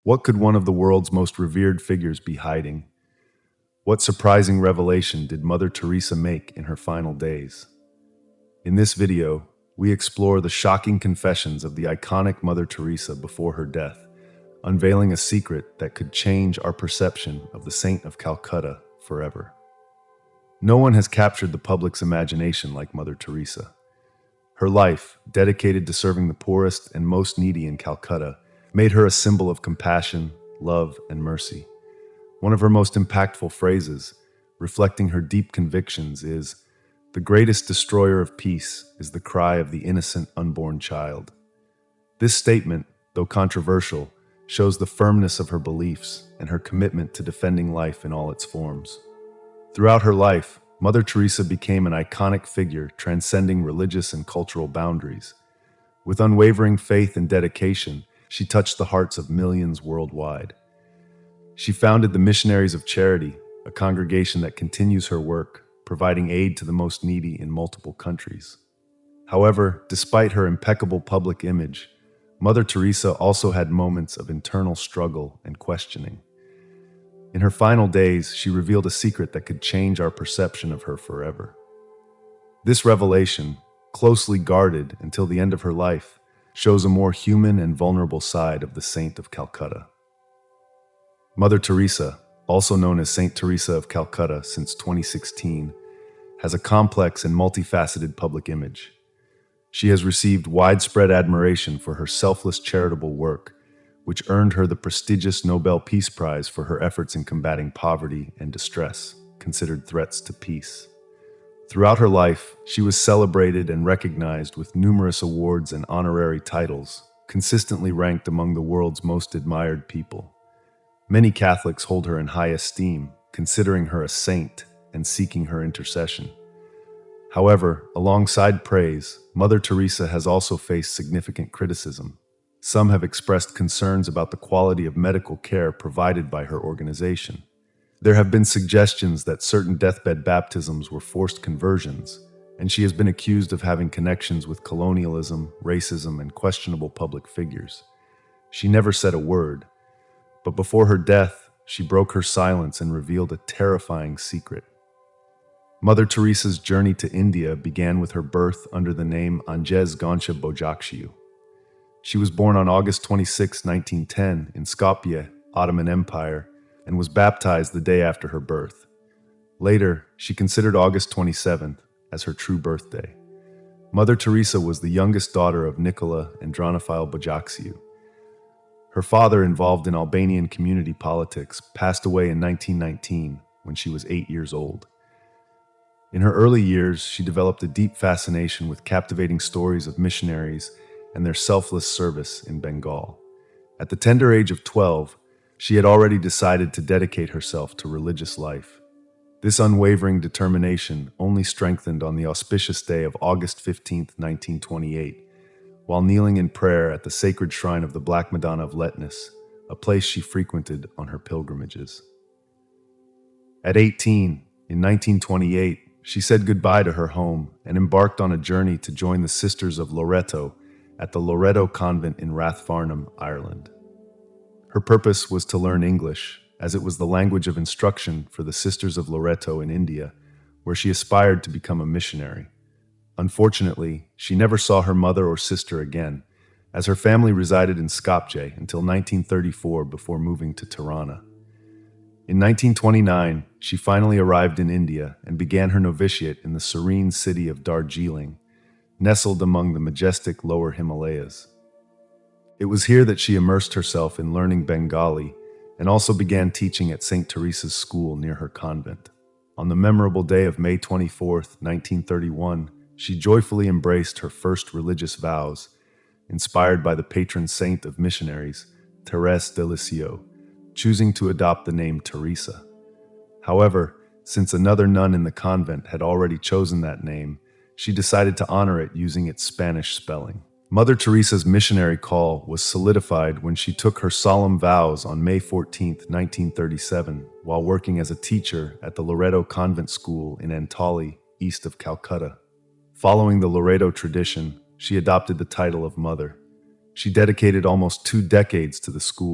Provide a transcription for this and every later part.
What could one of the world's most revered figures be hiding? What surprising revelation did Mother Teresa make in her final days? In this video, we explore the shocking confessions of the iconic Mother Teresa before her death, unveiling a secret that could change our perception of the Saint of Calcutta forever. No one has captured the public's imagination like Mother Teresa. Her life, dedicated to serving the poorest and most needy in Calcutta, made her a symbol of compassion, love, and mercy. One of her most impactful phrases, reflecting her deep convictions, is, "The greatest destroyer of peace is the cry of the innocent unborn child." This statement, though controversial, shows the firmness of her beliefs and her commitment to defending life in all its forms. Throughout her life, Mother Teresa became an iconic figure transcending religious and cultural boundaries. With unwavering faith and dedication, she touched the hearts of millions worldwide. She founded the Missionaries of Charity, a congregation that continues her work, providing aid to the most needy in multiple countries. However, despite her impeccable public image, Mother Teresa also had moments of internal struggle and questioning. In her final days, she revealed a secret that could change our perception of her forever. This revelation, closely guarded until the end of her life, shows a more human and vulnerable side of the Saint of Calcutta. Mother Teresa, also known as Saint Teresa of Calcutta since 2016, has a complex and multifaceted public image. She has received widespread admiration for her selfless charitable work, which earned her the prestigious Nobel Peace Prize for her efforts in combating poverty and distress, considered threats to peace. Throughout her life, she was celebrated and recognized with numerous awards and honorary titles, consistently ranked among the world's most admired people. Many Catholics hold her in high esteem, considering her a saint and seeking her intercession. However, alongside praise, Mother Teresa has also faced significant criticism. Some have expressed concerns about the quality of medical care provided by her organization. There have been suggestions that certain deathbed baptisms were forced conversions, and she has been accused of having connections with colonialism, racism, and questionable public figures. She never said a word, but before her death, she broke her silence and revealed a terrifying secret. Mother Teresa's journey to India began with her birth under the name Anjez Gonsha Bojakshiu. She was born on August 26, 1910, in Skopje, Ottoman Empire, and was baptized the day after her birth. Later, she considered August 27th as her true birthday. Mother Teresa was the youngest daughter of Nicola and Dronophile Bojakshiu. Her father, involved in Albanian community politics, passed away in 1919 when she was 8 years old. In her early years, she developed a deep fascination with captivating stories of missionaries and their selfless service in Bengal. At the tender age of 12, she had already decided to dedicate herself to religious life. This unwavering determination only strengthened on the auspicious day of August 15, 1928, while kneeling in prayer at the sacred shrine of the Black Madonna of Letnes, a place she frequented on her pilgrimages. At 18, in 1928, she said goodbye to her home and embarked on a journey to join the Sisters of Loreto at the Loreto Convent in Rathfarnham, Ireland. Her purpose was to learn English, as it was the language of instruction for the Sisters of Loreto in India, where she aspired to become a missionary. Unfortunately, she never saw her mother or sister again, as her family resided in Skopje until 1934 before moving to Tirana. In 1929, she finally arrived in India and began her novitiate in the serene city of Darjeeling, nestled among the majestic lower Himalayas. It was here that she immersed herself in learning Bengali and also began teaching at St. Teresa's School near her convent. On the memorable day of May 24, 1931, she joyfully embraced her first religious vows, inspired by the patron saint of missionaries, Thérèse de Lisieux, choosing to adopt the name Teresa. However, since another nun in the convent had already chosen that name, she decided to honor it using its Spanish spelling. Mother Teresa's missionary call was solidified when she took her solemn vows on May 14, 1937, while working as a teacher at the Loreto Convent School in Antali, east of Calcutta. Following the Loreto tradition, she adopted the title of Mother. She dedicated almost 2 decades to the school,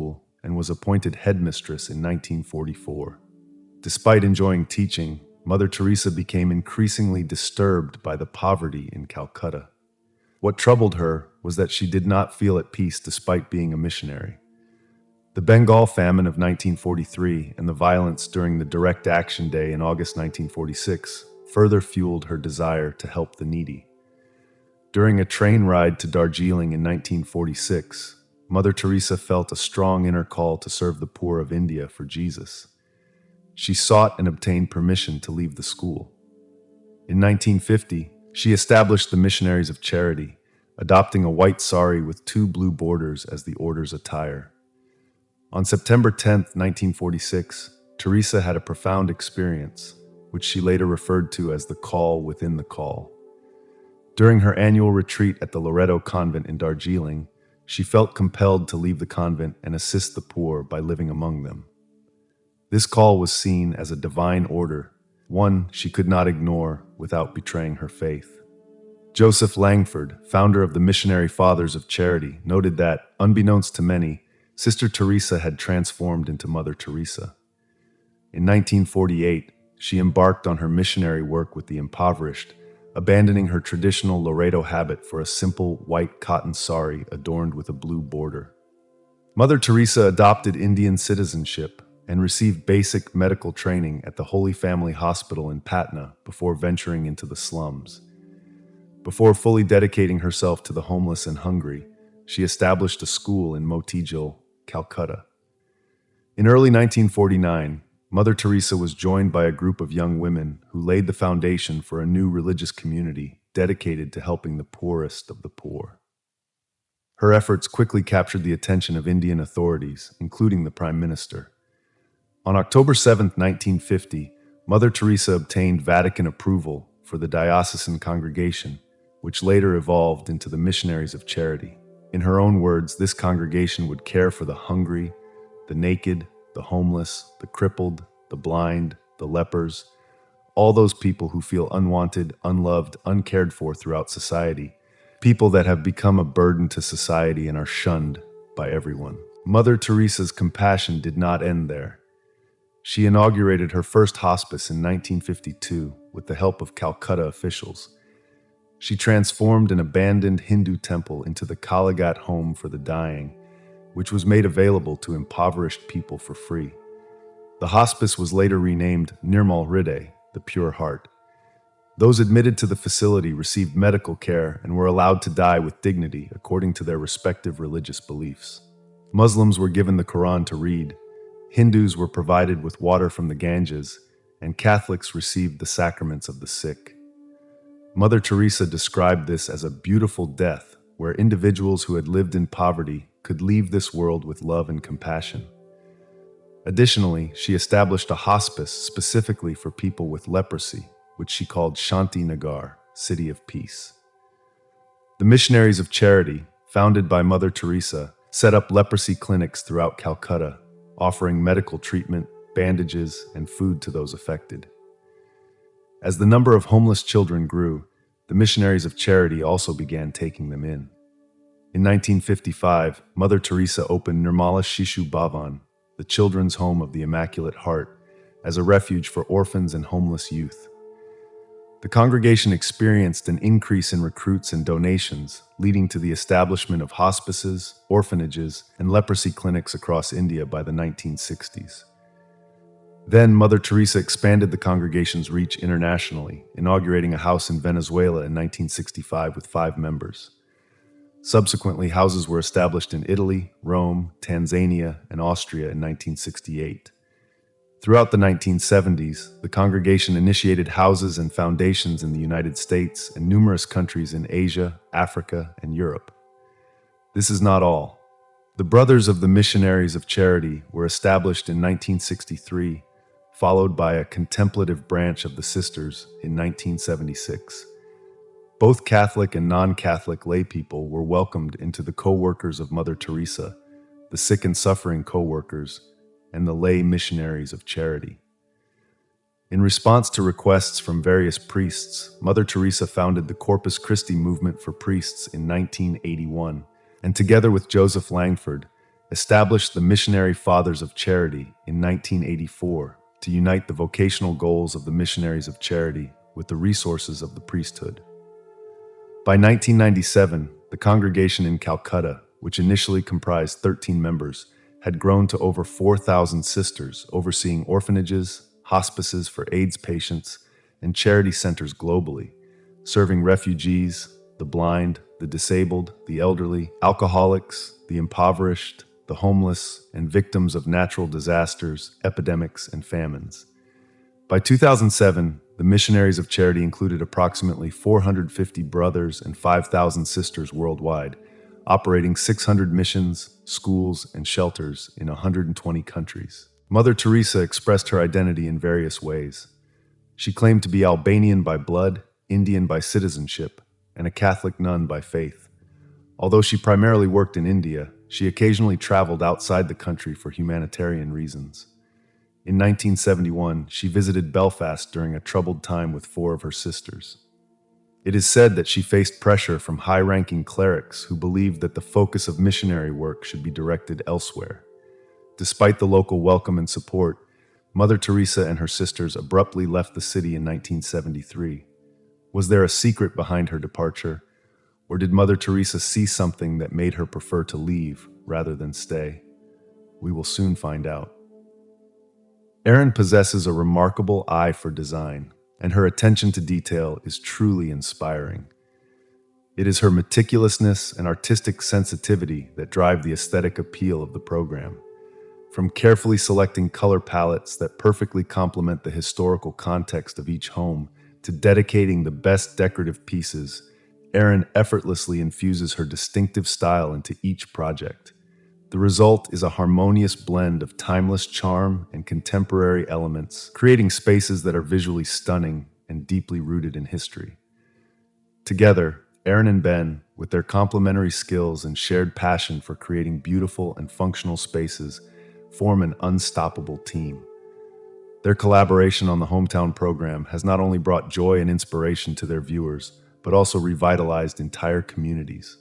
and was appointed headmistress in 1944. Despite enjoying teaching, Mother Teresa became increasingly disturbed by the poverty in Calcutta. What troubled her was that she did not feel at peace despite being a missionary. The Bengal famine of 1943 and the violence during the Direct Action Day in August 1946 further fueled her desire to help the needy. During a train ride to Darjeeling in 1946, Mother Teresa felt a strong inner call to serve the poor of India for Jesus. She sought and obtained permission to leave the school. In 1950, she established the Missionaries of Charity, adopting a white sari with 2 blue borders as the order's attire. On September 10, 1946, Teresa had a profound experience, which she later referred to as the call within the call. During her annual retreat at the Loreto Convent in Darjeeling, she felt compelled to leave the convent and assist the poor by living among them. This call was seen as a divine order, one she could not ignore without betraying her faith. Joseph Langford, founder of the Missionary Fathers of Charity, noted that, unbeknownst to many, Sister Teresa had transformed into Mother Teresa. In 1948, she embarked on her missionary work with the impoverished, abandoning her traditional Loreto habit for a simple white cotton sari adorned with a blue border. Mother Teresa adopted Indian citizenship and received basic medical training at the Holy Family Hospital in Patna before venturing into the slums. Before fully dedicating herself to the homeless and hungry, she established a school in Motijil, Calcutta. In early 1949, Mother Teresa was joined by a group of young women who laid the foundation for a new religious community dedicated to helping the poorest of the poor. Her efforts quickly captured the attention of Indian authorities, including the Prime Minister. On October 7, 1950, Mother Teresa obtained Vatican approval for the diocesan congregation, which later evolved into the Missionaries of Charity. In her own words, this congregation would care for the hungry, the naked, the homeless, the crippled, the blind, the lepers, all those people who feel unwanted, unloved, uncared for throughout society, people that have become a burden to society and are shunned by everyone. Mother Teresa's compassion did not end there. She inaugurated her first hospice in 1952 with the help of Calcutta officials. She transformed an abandoned Hindu temple into the Kaligat home for the dying, which was made available to impoverished people for free. The hospice was later renamed Nirmal Hriday, the Pure Heart. Those admitted to the facility received medical care and were allowed to die with dignity according to their respective religious beliefs. Muslims were given the Quran to read, Hindus were provided with water from the Ganges, and Catholics received the sacraments of the sick. Mother Teresa described this as a beautiful death where individuals who had lived in poverty could leave this world with love and compassion. Additionally, she established a hospice specifically for people with leprosy, which she called Shanti Nagar, City of Peace. The Missionaries of Charity, founded by Mother Teresa, set up leprosy clinics throughout Calcutta, offering medical treatment, bandages, and food to those affected. As the number of homeless children grew, the Missionaries of Charity also began taking them in. In 1955, Mother Teresa opened Nirmala Shishu Bhavan, the children's home of the Immaculate Heart, as a refuge for orphans and homeless youth. The congregation experienced an increase in recruits and donations, leading to the establishment of hospices, orphanages, and leprosy clinics across India by the 1960s. Then Mother Teresa expanded the congregation's reach internationally, inaugurating a house in Venezuela in 1965 with 5 members. Subsequently, houses were established in Italy, Rome, Tanzania, and Austria in 1968. Throughout the 1970s, the congregation initiated houses and foundations in the United States and numerous countries in Asia, Africa, and Europe. This is not all. The Brothers of the Missionaries of Charity were established in 1963, followed by a contemplative branch of the Sisters in 1976. Both Catholic and non-Catholic laypeople were welcomed into the co-workers of Mother Teresa, the sick and suffering co-workers, and the lay missionaries of charity. In response to requests from various priests, Mother Teresa founded the Corpus Christi movement for priests in 1981, and together with Joseph Langford, established the Missionary Fathers of Charity in 1984 to unite the vocational goals of the Missionaries of Charity with the resources of the priesthood. By 1997, the congregation in Calcutta, which initially comprised 13 members, had grown to over 4,000 sisters overseeing orphanages, hospices for AIDS patients, and charity centers globally, serving refugees, the blind, the disabled, the elderly, alcoholics, the impoverished, the homeless, and victims of natural disasters, epidemics, and famines. By 2007, the Missionaries of Charity included approximately 450 brothers and 5,000 sisters worldwide, operating 600 missions, schools, and shelters in 120 countries. Mother Teresa expressed her identity in various ways. She claimed to be Albanian by blood, Indian by citizenship, and a Catholic nun by faith. Although she primarily worked in India, she occasionally traveled outside the country for humanitarian reasons. In 1971, she visited Belfast during a troubled time with 4 of her sisters. It is said that she faced pressure from high-ranking clerics who believed that the focus of missionary work should be directed elsewhere. Despite the local welcome and support, Mother Teresa and her sisters abruptly left the city in 1973. Was there a secret behind her departure, or did Mother Teresa see something that made her prefer to leave rather than stay? We will soon find out. Erin possesses a remarkable eye for design, and her attention to detail is truly inspiring. It is her meticulousness and artistic sensitivity that drive the aesthetic appeal of the program. From carefully selecting color palettes that perfectly complement the historical context of each home to dedicating the best decorative pieces, Erin effortlessly infuses her distinctive style into each project. The result is a harmonious blend of timeless charm and contemporary elements, creating spaces that are visually stunning and deeply rooted in history. Together, Erin and Ben, with their complementary skills and shared passion for creating beautiful and functional spaces, form an unstoppable team. Their collaboration on the Hometown program has not only brought joy and inspiration to their viewers, but also revitalized entire communities.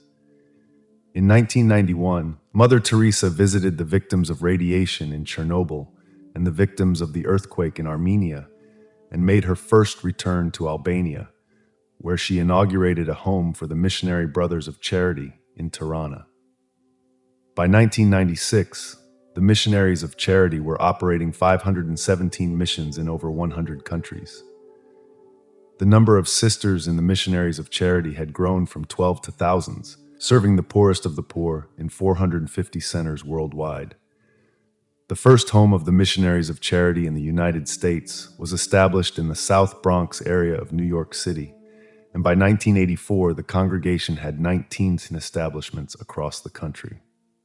In 1991, Mother Teresa visited the victims of radiation in Chernobyl and the victims of the earthquake in Armenia, and made her first return to Albania, where she inaugurated a home for the Missionary Brothers of Charity in Tirana. By 1996, the Missionaries of Charity were operating 517 missions in over 100 countries. The number of sisters in the Missionaries of Charity had grown from 12 to thousands, serving the poorest of the poor in 450 centers worldwide. The first home of the Missionaries of Charity in the United States was established in the South Bronx area of New York City, and by 1984 the congregation had 19 establishments across the country.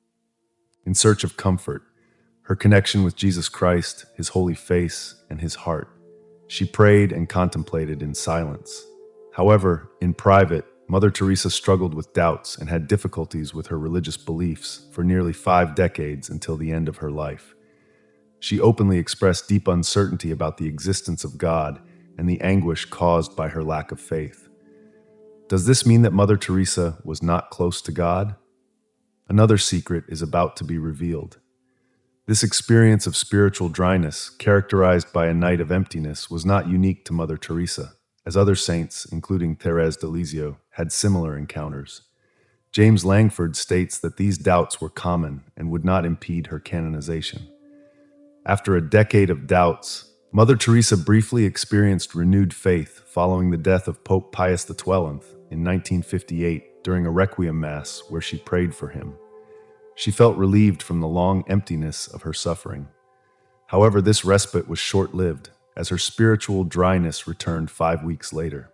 In search of comfort, her connection with Jesus Christ, his holy face, and his heart, she prayed and contemplated in silence. However, in private, Mother Teresa struggled with doubts and had difficulties with her religious beliefs for nearly 5 decades until the end of her life. She openly expressed deep uncertainty about the existence of God and the anguish caused by her lack of faith. Does this mean that Mother Teresa was not close to God? Another secret is about to be revealed. This experience of spiritual dryness, characterized by a night of emptiness, was not unique to Mother Teresa, as other saints, including Thérèse de Lisieux, had similar encounters. James Langford states that these doubts were common and would not impede her canonization. After a decade of doubts, Mother Teresa briefly experienced renewed faith following the death of Pope Pius XII in 1958 during a Requiem Mass where she prayed for him. She felt relieved from the long emptiness of her suffering. However, this respite was short-lived, as her spiritual dryness returned 5 weeks later.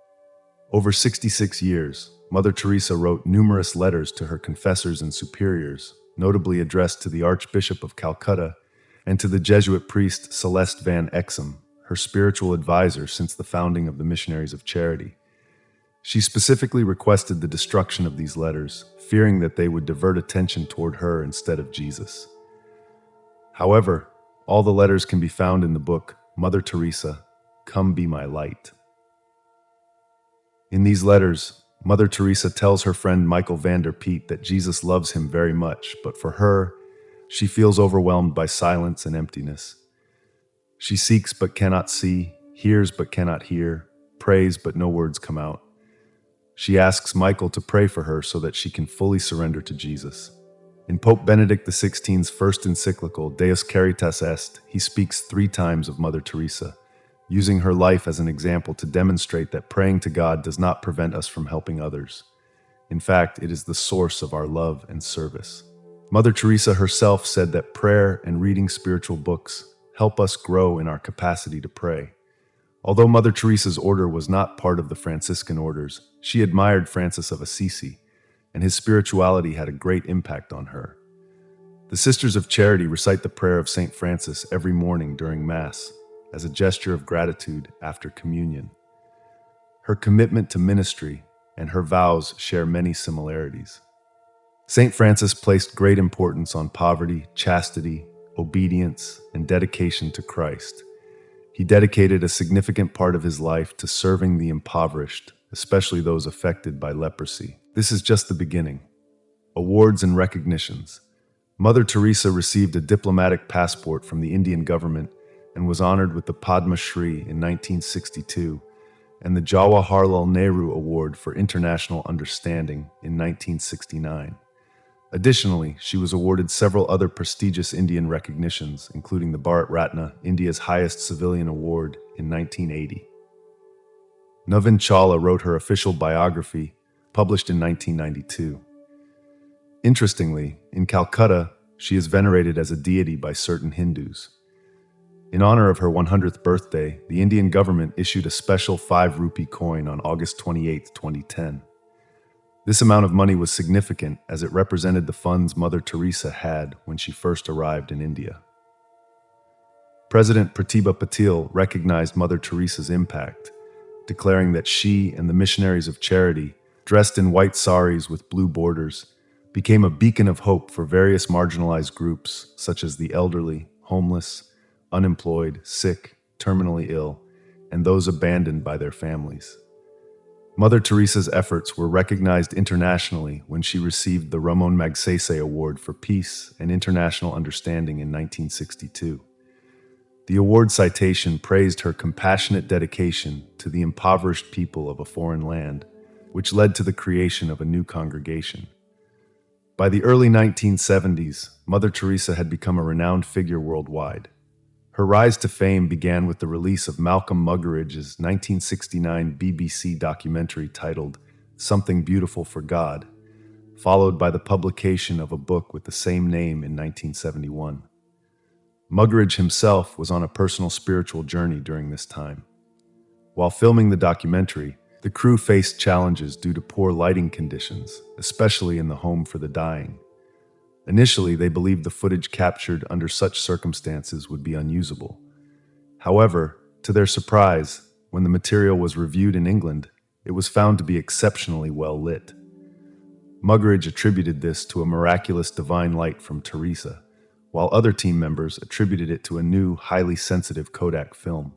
Over 66 years, Mother Teresa wrote numerous letters to her confessors and superiors, notably addressed to the Archbishop of Calcutta and to the Jesuit priest Celeste van Exum, her spiritual advisor since the founding of the Missionaries of Charity. She specifically requested the destruction of these letters, fearing that they would divert attention toward her instead of Jesus. However, all the letters can be found in the book, Mother Teresa, Come Be My Light. In these letters, Mother Teresa tells her friend Michael van der Peet that Jesus loves him very much, but for her, She feels overwhelmed by silence and emptiness. She seeks but cannot see, hears but cannot hear, prays but no words come out. She asks Michael to pray for her so that she can fully surrender to Jesus. In Pope Benedict XVI's first encyclical, Deus Caritas Est, he speaks 3 times of Mother Teresa, using her life as an example to demonstrate that praying to God does not prevent us from helping others. In fact, it is the source of our love and service. Mother Teresa herself said that prayer and reading spiritual books help us grow in our capacity to pray. Although Mother Teresa's order was not part of the Franciscan orders, she admired Francis of Assisi, and his spirituality had a great impact on her. The Sisters of Charity recite the prayer of St. Francis every morning during Mass as a gesture of gratitude after communion. Her commitment to ministry and her vows share many similarities. St. Francis placed great importance on poverty, chastity, obedience, and dedication to Christ. He dedicated a significant part of his life to serving the impoverished, especially those affected by leprosy. This is just the beginning. Awards and recognitions. Mother Teresa received a diplomatic passport from the Indian government and was honored with the Padma Shri in 1962 and the Jawaharlal Nehru Award for International Understanding in 1969. Additionally, she was awarded several other prestigious Indian recognitions, including the Bharat Ratna, India's highest civilian award, in 1980. Navin Chawla wrote her official biography, published in 1992. Interestingly, in Calcutta, she is venerated as a deity by certain Hindus. In honor of her 100th birthday, the Indian government issued a special 5 rupee coin on August 28, 2010. This amount of money was significant as it represented the funds Mother Teresa had when she first arrived in India. President Pratibha Patil recognized Mother Teresa's impact, declaring that she and the missionaries of charity, dressed in white saris with blue borders, became a beacon of hope for various marginalized groups such as the elderly, homeless, unemployed, sick, terminally ill, and those abandoned by their families. Mother Teresa's efforts were recognized internationally when she received the Ramon Magsaysay Award for Peace and International Understanding in 1962. The award citation praised her compassionate dedication to the impoverished people of a foreign land, which led to the creation of a new congregation. By the early 1970s, Mother Teresa had become a renowned figure worldwide. Her rise to fame began with the release of Malcolm Muggeridge's 1969 BBC documentary titled Something Beautiful for God, followed by the publication of a book with the same name in 1971. Muggeridge himself was on a personal spiritual journey during this time. While filming the documentary, the crew faced challenges due to poor lighting conditions, especially in the home for the dying. Initially, they believed the footage captured under such circumstances would be unusable. However, to their surprise, when the material was reviewed in England, it was found to be exceptionally well lit. Muggeridge attributed this to a miraculous divine light from Teresa, while other team members attributed it to a new, highly sensitive Kodak film.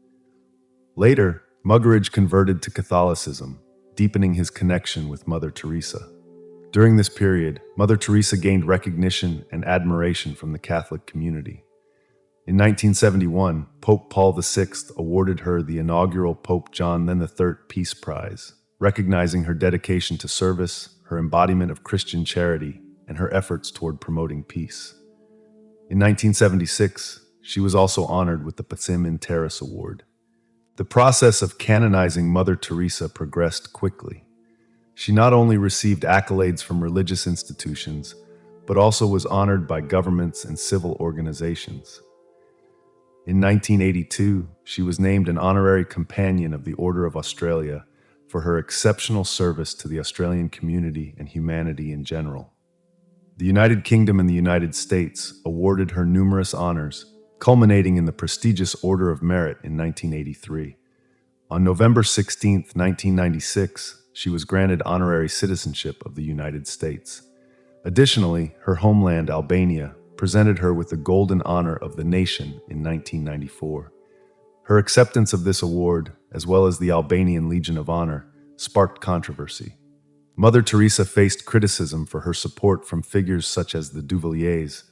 Later, Muggeridge converted to Catholicism, deepening his connection with Mother Teresa. During this period, Mother Teresa gained recognition and admiration from the Catholic community. In 1971, Pope Paul VI awarded her the inaugural Pope John XXIII Peace Prize, recognizing her dedication to service, her embodiment of Christian charity, and her efforts toward promoting peace. In 1976, she was also honored with the Pacem in Terris Award. The process of canonizing Mother Teresa progressed quickly. She not only received accolades from religious institutions, but also was honored by governments and civil organizations. In 1982, she was named an honorary companion of the Order of Australia for her exceptional service to the Australian community and humanity in general. The United Kingdom and the United States awarded her numerous honors, culminating in the prestigious Order of Merit in 1983. On November 16, 1996, she was granted honorary citizenship of the United States. Additionally, her homeland, Albania, presented her with the Golden Honor of the Nation in 1994. Her acceptance of this award, as well as the Albanian Legion of Honor, sparked controversy. Mother Teresa faced criticism for her support from figures such as the Duvaliers,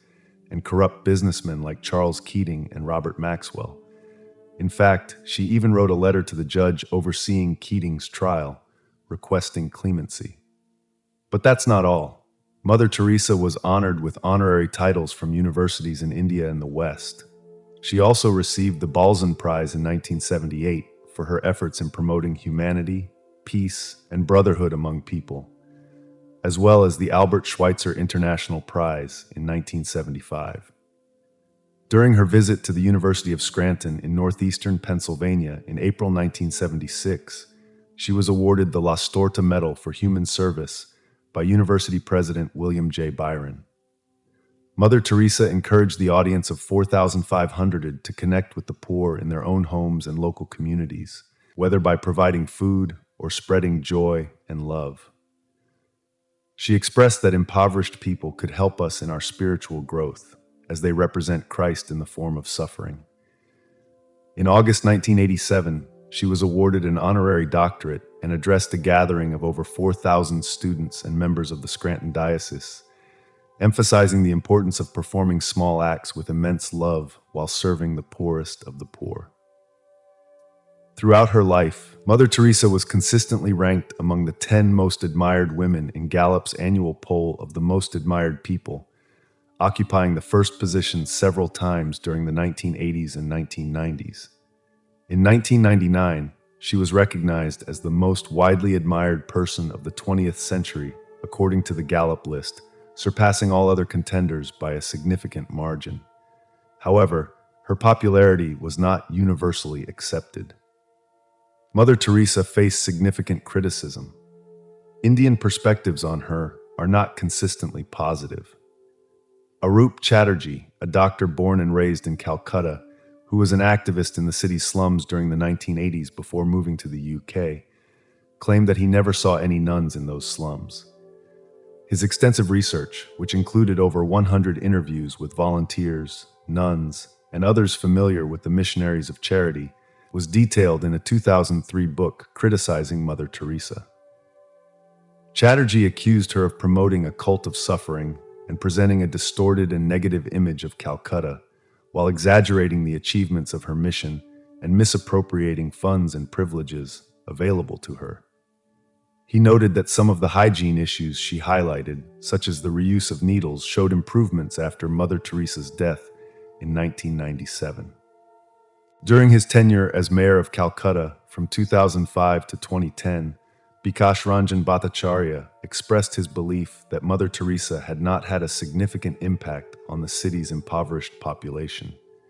and corrupt businessmen like Charles Keating and Robert Maxwell. In fact, she even wrote a letter to the judge overseeing Keating's trial, requesting clemency. But that's not all. Mother Teresa was honored with honorary titles from universities in India and the West. She also received the Balzan Prize in 1978 for her efforts in promoting humanity, peace, and brotherhood among people, as well as the Albert Schweitzer International Prize in 1975. During her visit to the University of Scranton in northeastern Pennsylvania in April 1976, she was awarded the La Storta Medal for Human Service by University President William J. Byron. Mother Teresa encouraged the audience of 4,500 to connect with the poor in their own homes and local communities, whether by providing food or spreading joy and love. She expressed that impoverished people could help us in our spiritual growth, as they represent Christ in the form of suffering. In August 1987, she was awarded an honorary doctorate and addressed a gathering of over 4,000 students and members of the Scranton Diocese, emphasizing the importance of performing small acts with immense love while serving the poorest of the poor. Throughout her life, Mother Teresa was consistently ranked among the 10 most admired women in Gallup's annual poll of the most admired people, occupying the first position several times during the 1980s and 1990s. In 1999, she was recognized as the most widely admired person of the 20th century, according to the Gallup list, surpassing all other contenders by a significant margin. However, her popularity was not universally accepted. Mother Teresa faced significant criticism. Indian perspectives on her are not consistently positive. Arup Chatterjee, a doctor born and raised in Calcutta, who was an activist in the city's slums during the 1980s before moving to the UK, claimed that he never saw any nuns in those slums. His extensive research, which included over 100 interviews with volunteers, nuns, and others familiar with the missionaries of charity, was detailed in a 2003 book criticizing Mother Teresa. Chatterjee accused her of promoting a cult of suffering and presenting a distorted and negative image of Calcutta, while exaggerating the achievements of her mission and misappropriating funds and privileges available to her. He noted that some of the hygiene issues she highlighted, such as the reuse of needles, showed improvements after Mother Teresa's death in 1997. During his tenure as mayor of Calcutta from 2005 to 2010, Bikash Ranjan Bhattacharya expressed his belief that Mother Teresa had not had a significant impact on the city's impoverished population.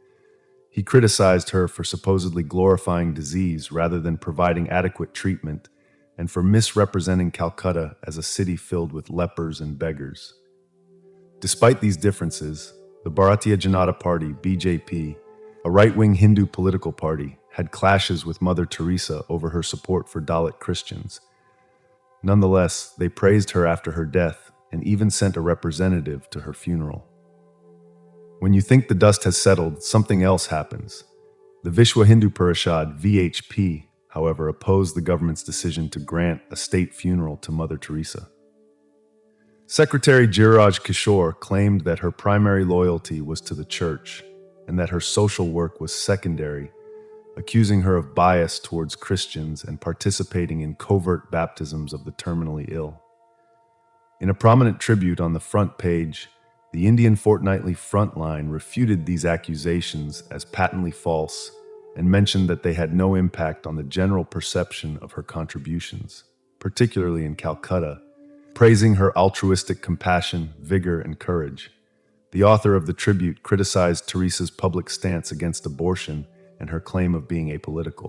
He criticized her for supposedly glorifying disease rather than providing adequate treatment, and for misrepresenting Calcutta as a city filled with lepers and beggars. Despite these differences, the Bharatiya Janata Party, BJP, a right-wing Hindu political party, had clashes with Mother Teresa over her support for Dalit Christians. Nonetheless, they praised her after her death and even sent a representative to her funeral. When you think the dust has settled, something else happens. The Vishwa Hindu Parishad, VHP, however, opposed the government's decision to grant a state funeral to Mother Teresa. Secretary Giriraj Kishore claimed that her primary loyalty was to the church and that her social work was secondary, accusing her of bias towards Christians and participating in covert baptisms of the terminally ill. In a prominent tribute on the front page, the Indian fortnightly Frontline refuted these accusations as patently false and mentioned that they had no impact on the general perception of her contributions, particularly in Calcutta, praising her altruistic compassion, vigor, and courage. The author of the tribute criticized Teresa's public stance against abortion and her claim of being apolitical.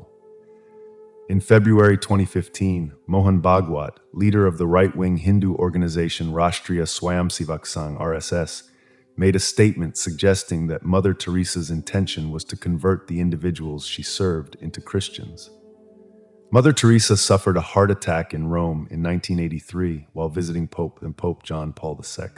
In February 2015, Mohan Bhagwat, leader of the right-wing Hindu organization Rashtriya Swayamsevak Sangh (RSS), made a statement suggesting that Mother Teresa's intention was to convert the individuals she served into Christians. Mother Teresa suffered a heart attack in Rome in 1983 while visiting Pope John Paul II.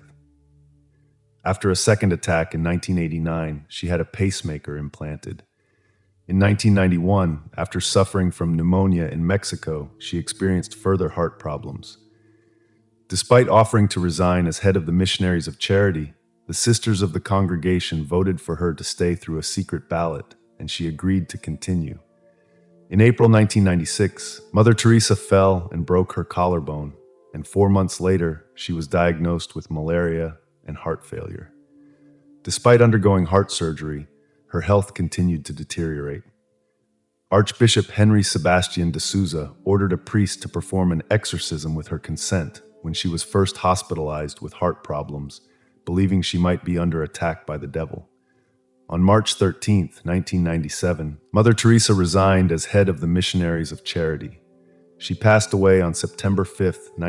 After a second attack in 1989, she had a pacemaker implanted. In 1991, after suffering from pneumonia in Mexico, she experienced further heart problems. Despite offering to resign as head of the Missionaries of Charity, The sisters of the congregation voted for her to stay through a secret ballot, and she agreed to continue. In April 1996, Mother Teresa fell and broke her collarbone, and 4 months later, she was diagnosed with malaria and heart failure. Despite undergoing heart surgery, her health continued to deteriorate. Archbishop Henry Sebastian de Souza ordered a priest to perform an exorcism with her consent when she was first hospitalized with heart problems, believing she might be under attack by the devil. On March 13, 1997, Mother Teresa resigned as head of the Missionaries of Charity. She passed away on September 5,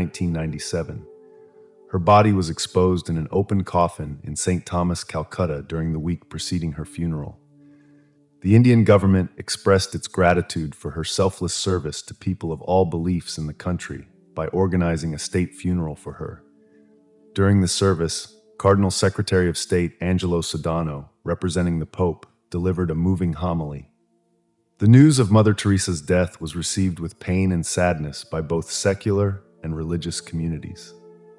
1997. Her body was exposed in an open coffin in St. Thomas, Calcutta during the week preceding her funeral. The Indian government expressed its gratitude for her selfless service to people of all beliefs in the country by organizing a state funeral for her. During the service, Cardinal Secretary of State Angelo Sodano, representing the Pope, delivered a moving homily. The news of Mother Teresa's death was received with pain and sadness by both secular and religious communities.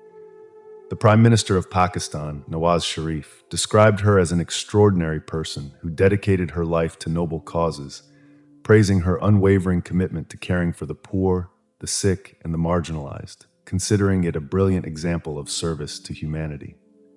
The Prime Minister of Pakistan, Nawaz Sharif, described her as an extraordinary person who dedicated her life to noble causes, praising her unwavering commitment to caring for the poor, the sick, and the marginalized, considering it a brilliant example of service to humanity.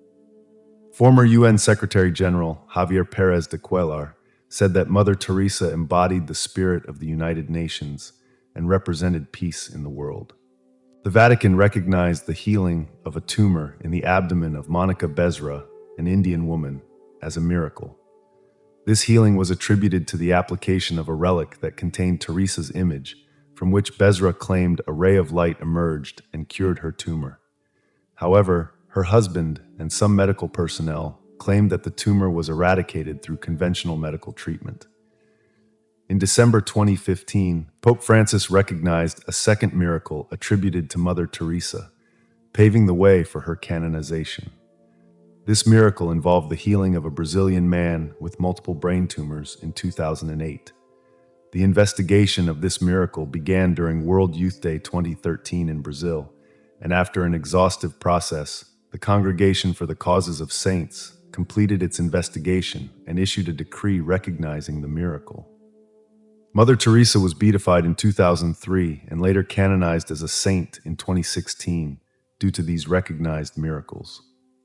Former UN Secretary General Javier Pérez de Cuellar said that Mother Teresa embodied the spirit of the United Nations and represented peace in the world. The Vatican recognized the healing of a tumor in the abdomen of Monica Bezra, an Indian woman, as a miracle. This healing was attributed to the application of a relic that contained Teresa's image, from which Bezra claimed a ray of light emerged and cured her tumor. However, her husband and some medical personnel claimed that the tumor was eradicated through conventional medical treatment. In December 2015, Pope Francis recognized a second miracle attributed to Mother Teresa, paving the way for her canonization. This miracle involved the healing of a Brazilian man with multiple brain tumors in 2008. The investigation of this miracle began during World Youth Day 2013 in Brazil, and after an exhaustive process, the Congregation for the Causes of Saints completed its investigation and issued a decree recognizing the miracle. Mother Teresa was beatified in 2003 and later canonized as a saint in 2016 due to these recognized miracles.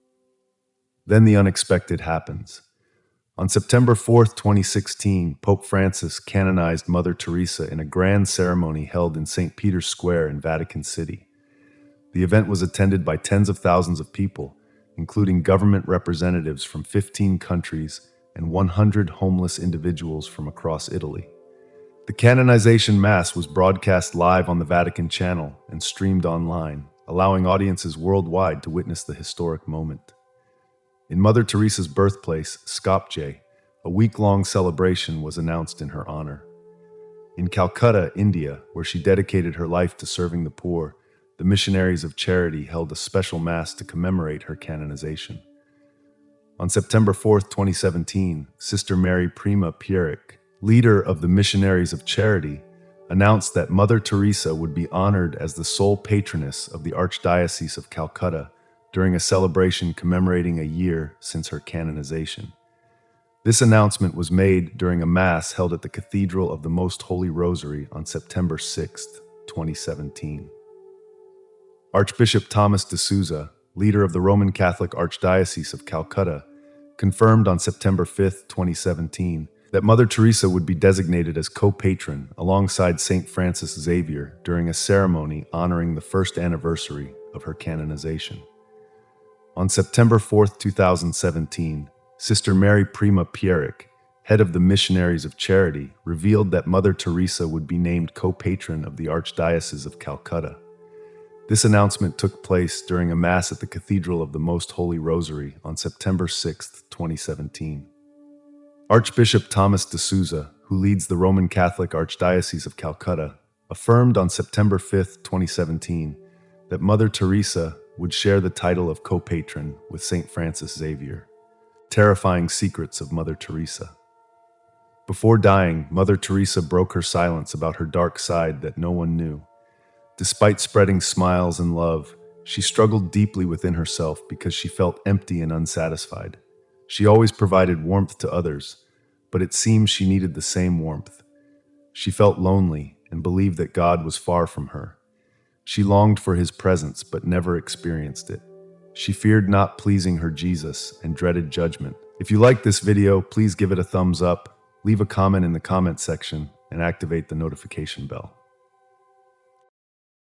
Then the unexpected happens. On September 4, 2016, Pope Francis canonized Mother Teresa in a grand ceremony held in St. Peter's Square in Vatican City. The event was attended by tens of thousands of people, including government representatives from 15 countries and 100 homeless individuals from across Italy. The canonization Mass was broadcast live on the Vatican Channel and streamed online, allowing audiences worldwide to witness the historic moment. In Mother Teresa's birthplace, Skopje, a week-long celebration was announced in her honor. In Calcutta, India, where she dedicated her life to serving the poor, the Missionaries of Charity held a special Mass to commemorate her canonization. On September 4, 2017, Sister Mary Prima Pierik, leader of the Missionaries of Charity, announced that Mother Teresa would be honored as the sole patroness of the Archdiocese of Calcutta during a celebration commemorating a year since her canonization. This announcement was made during a Mass held at the Cathedral of the Most Holy Rosary on September 6, 2017. Archbishop Thomas de Souza, leader of the Roman Catholic Archdiocese of Calcutta, confirmed on September 5, 2017, that Mother Teresa would be designated as co-patron alongside St. Francis Xavier during a ceremony honoring the first anniversary of her canonization. On September 4, 2017, Sister Mary Prima Pierik, head of the Missionaries of Charity, revealed that Mother Teresa would be named co-patron of the Archdiocese of Calcutta. This announcement took place during a Mass at the Cathedral of the Most Holy Rosary on September 6, 2017. Archbishop Thomas de Souza, who leads the Roman Catholic Archdiocese of Calcutta, affirmed on September 5, 2017, that Mother Teresa would share the title of co-patron with St. Francis Xavier. Terrifying secrets of Mother Teresa. Before dying, Mother Teresa broke her silence about her dark side that no one knew. Despite spreading smiles and love, She struggled deeply within herself because she felt empty and unsatisfied. She always provided warmth to others, but it seemed she needed the same warmth. She felt lonely and believed that God was far from her. She longed for his presence but never experienced it. She feared not pleasing her Jesus and dreaded judgment. If you like this video, please give it a thumbs up, leave a comment in the comment section, and activate the notification bell.